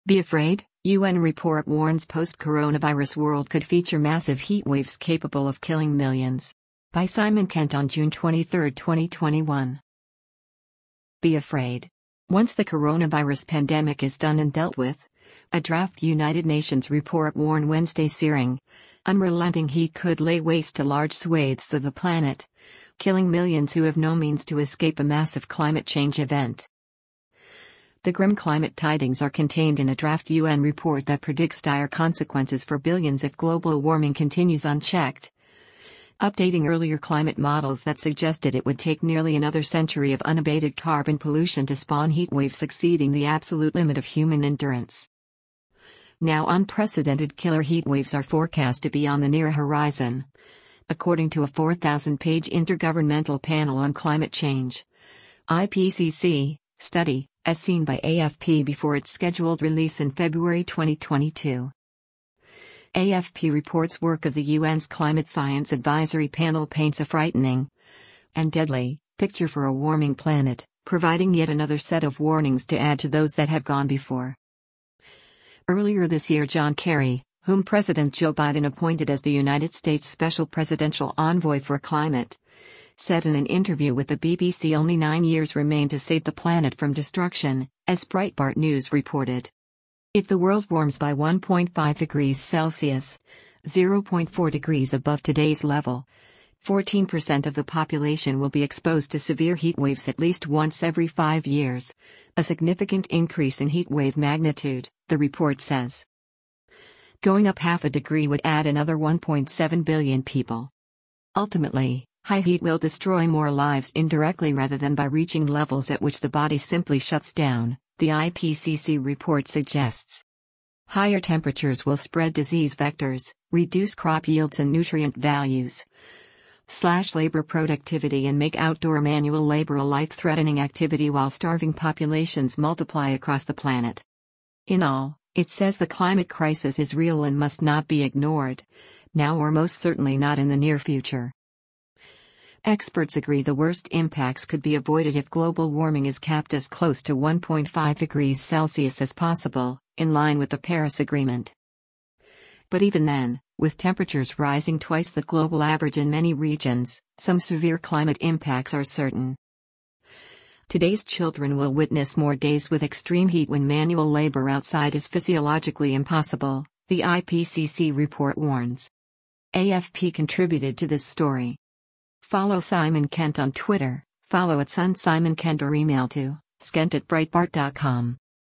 Be afraid, UN report warns post-coronavirus world could feature massive heat waves capable of killing millions. By Simon Kent on June 23, 2021. Be afraid. Once the coronavirus pandemic is done and dealt with, a draft United Nations report warned Wednesday searing, unrelenting heat could lay waste to large swathes of the planet, killing millions who have no means to escape a massive climate change event. The grim climate tidings are contained in a draft UN report that predicts dire consequences for billions if global warming continues unchecked, updating earlier climate models that suggested it would take nearly another century of unabated carbon pollution to spawn heat waves exceeding the absolute limit of human endurance. Now unprecedented killer heat waves are forecast to be on the near horizon, according to a 4,000-page Intergovernmental Panel on Climate Change (IPCC) study, as seen by AFP before its scheduled release in February 2022. AFP reports work of the UN's Climate Science Advisory Panel paints a frightening and deadly picture for a warming planet, providing yet another set of warnings to add to those that have gone before. Earlier this year, John Kerry, whom President Joe Biden appointed as the United States Special Presidential Envoy for Climate, said in an interview with the BBC only 9 years remain to save the planet from destruction, as Breitbart News reported. If the world warms by 1.5 degrees Celsius, 0.4 degrees above today's level, 14% of the population will be exposed to severe heat waves at least once every 5 years, a significant increase in heat wave magnitude, the report says. Going up half a degree would add another 1.7 billion people. Ultimately, high heat will destroy more lives indirectly rather than by reaching levels at which the body simply shuts down, the IPCC report suggests. Higher temperatures will spread disease vectors, reduce crop yields and nutrient values, slash labor productivity and make outdoor manual labor a life-threatening activity while starving populations multiply across the planet. In all, it says the climate crisis is real and must not be ignored, now or most certainly not in the near future. Experts agree the worst impacts could be avoided if global warming is capped as close to 1.5 degrees Celsius as possible, in line with the Paris Agreement. But even then, with temperatures rising twice the global average in many regions, some severe climate impacts are certain. Today's children will witness more days with extreme heat when manual labor outside is physiologically impossible, the IPCC report warns. AFP contributed to this story. Follow Simon Kent on Twitter, follow @SunSimonKent or email to skent@breitbart.com.